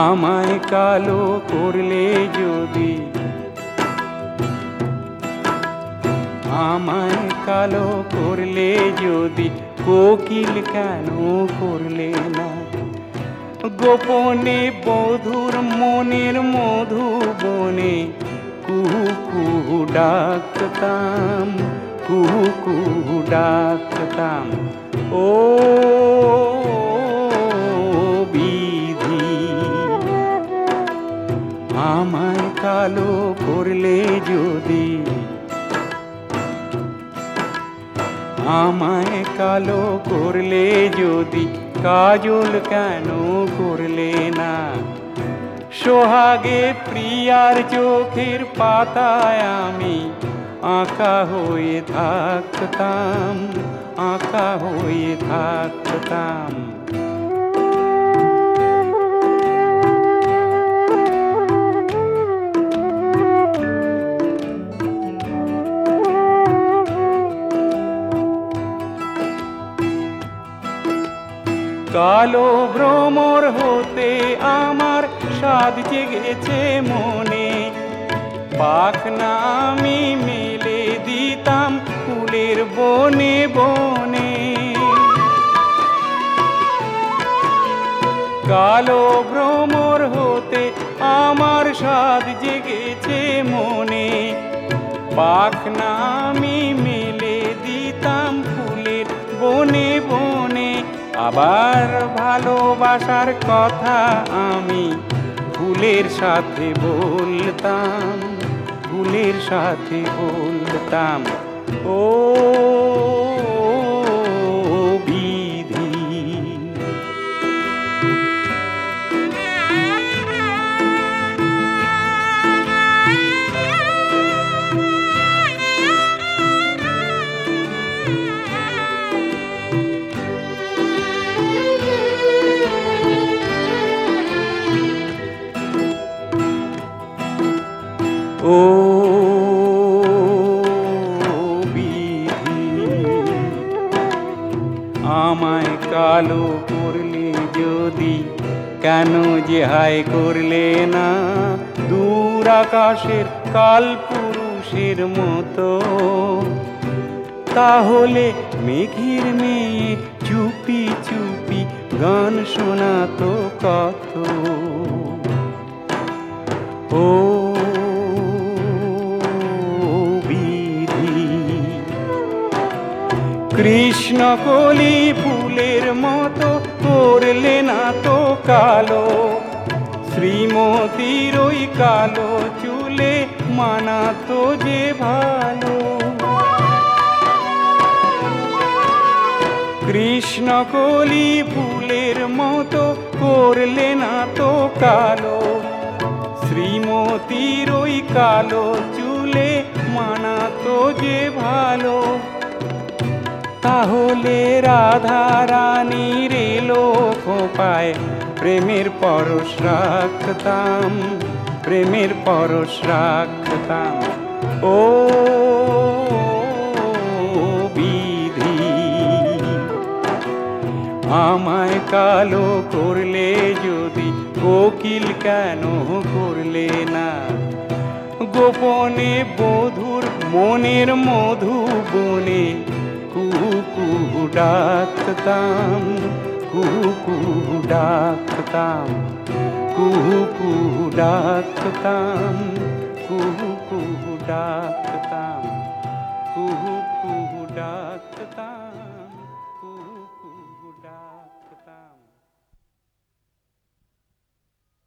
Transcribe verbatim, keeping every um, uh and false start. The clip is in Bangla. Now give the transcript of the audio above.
আমায় কালো করলে যদি, আমায় কালো করলে যদি, কোকিল কেন করলে না? গোপনে বধুর মনের মধুবনে কুহু কুহু ডাকতাম, কুহু কুহু ডাকতাম। ও বিধি, আমায় কালো করলে যদি, আমায় কালো করলে যদি, কাজল কেন করলে না? সোহাগে প্রিয়ার চোখের পাতায় আমি আঁকা হয়ে থাকতাম, আঁকা হয়ে থাকতাম। কালো ভ্রমর হতে আমার স্বাদ জেগেছে মনে, পাখনা আমি মেলে দিতাম ফুলের বনে বনে। কালো ভ্রমর হতে আমার স্বাদ জেগেছে মনে, পাখনা আমি মেলে দিতাম ফুলের বনে বনে। আবার ভালোবাসার কথা আমি ফুলের সাথে বলতাম, ফুলের সাথে বলতাম। ও বিধি, ও বিধি, আমায় কালো করলে যদি, কেন যে হায় করলে না? দূর আকাশের কালপুরুষের মতো, তাহলে মেঘের মেয়ে চুপি চুপি গান শোনাতো কত। ও কৃষ্ণ কলি ফুলের মতো করলে না তো কালো, শ্রীমতীর ওই কালো চুলে মানাতো যে ভালো। কৃষ্ণ কলি ফুলের মতো করলে না তো কালো, শ্রীমতীর ওই কালো চুলে মানাতো যে ভালো। তাহলে রাধা রানীর এলো খোপায় প্রেমের পরশ রাখতাম, প্রেমের পরশ রাখতাম। ও বিধি, আমায় কালো করলে যদি, কোকিল কেন করলে না? গোপনে বধুর মনের মধুবনে কুহু কুহু ডাকতাম, কুহু কুহু ডাকতাম, কুহু কুহু ডাকতাম, কুহু কুহু ডাক।